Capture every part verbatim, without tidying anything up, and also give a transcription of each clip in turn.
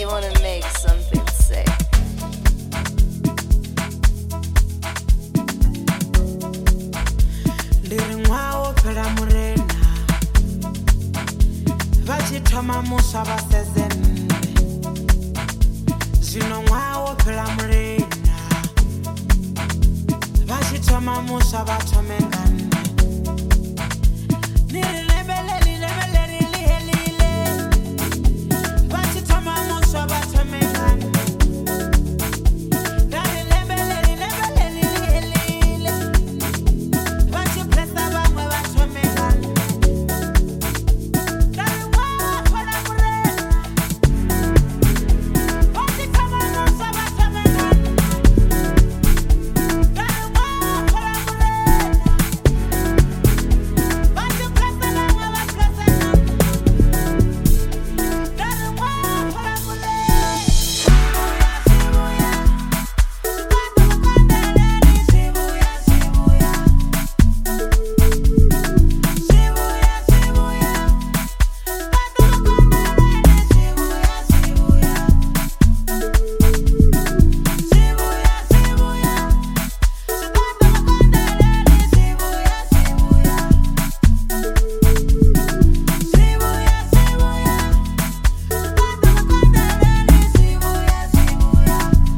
wanna make something say. Liringwao pela murena vachitoma musa vasezembe zvino ngwao pela murena vachitoma musa vatomengane nirilebeleli lebeleli lihelile vachitoma musa vatomengane narilebeleli lebeleli lihelile vachipresa vamwe vatomengane naringwao pela murena vachitoma musa vatomengane naringwao pela murena vachipresa vamwe vapresana naringwao pela murena sibuya sibuya sibuya sibuya batu bakondeleni sibuya sibuya sibuya sibuya batu bakondeleni sibuya sibuya sibuya sibuya batu bakondeleni sibuya sibuya.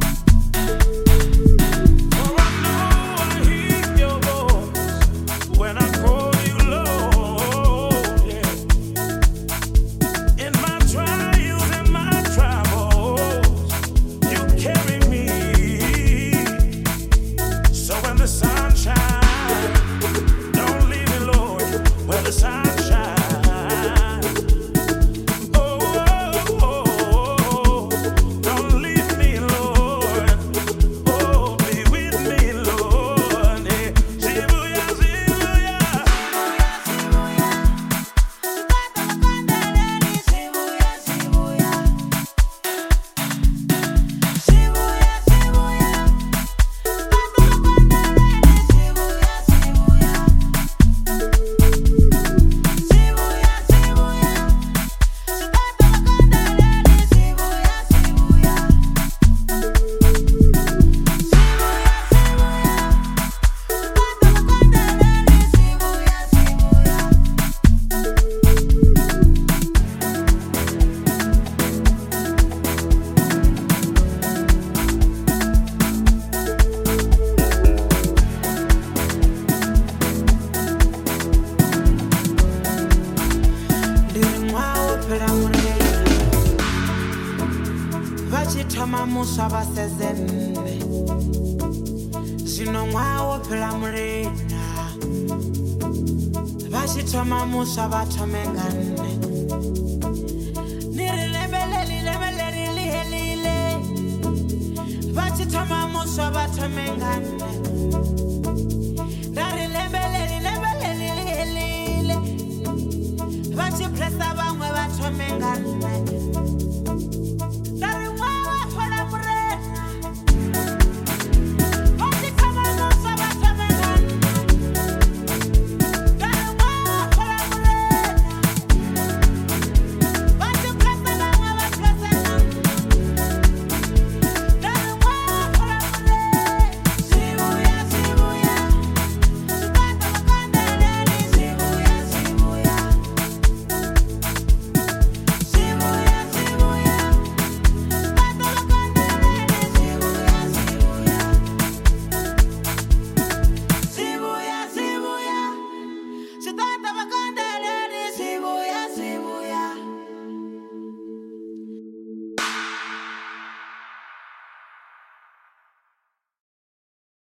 For I know I hear your voice when I call you Lord. Yeah. In my trials and my troubles, you carry me. So when the sun shines, don't leave me, Lord, where the sun shines. Oh, oh, oh, don't leave me, Lord. Oh, be with me, Lord. Eh, Shibuya, Shibuya. Liringwao pela murena vachitoma musa vasezembe zvino ngwao pela murena vachitoma musa vatomengane nirilebeleli lebeleli lihelile vachitoma musa vatomengane narilebeleli lebeleli lihelile vachipresa vamwe vatomengane